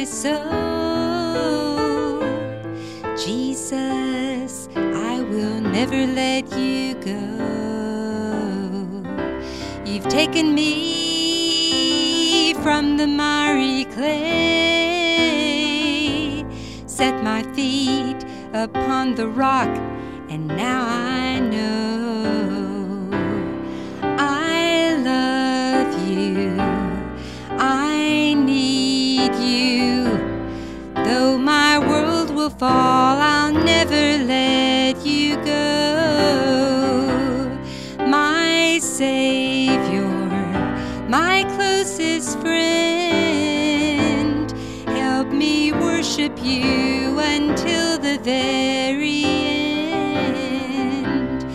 my soul. Jesus, I will never let you go. You've taken me from the miry clay, set my feet upon the rock, and now I know I love you, I need you. Though my world will fall, I'll never let you go. My Savior, my closest friend, help me worship you until the very end.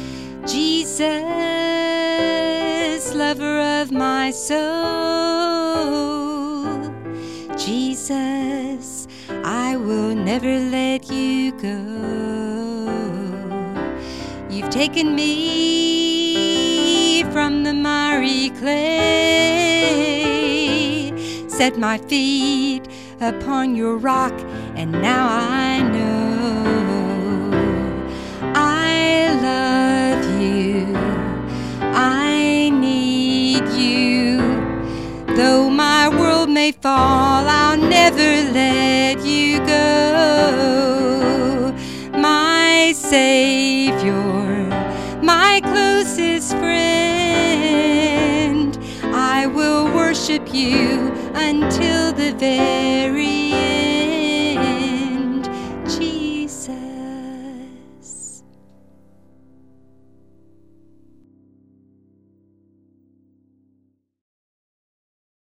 Jesus, lover of my soul, Jesus, I will never let you go. You've taken me from the miry clay, set my feet upon your rock, and now I know I love you, I need you. Though my world may fall, I'll never let you go. My Savior, my closest friend, I will worship you until the very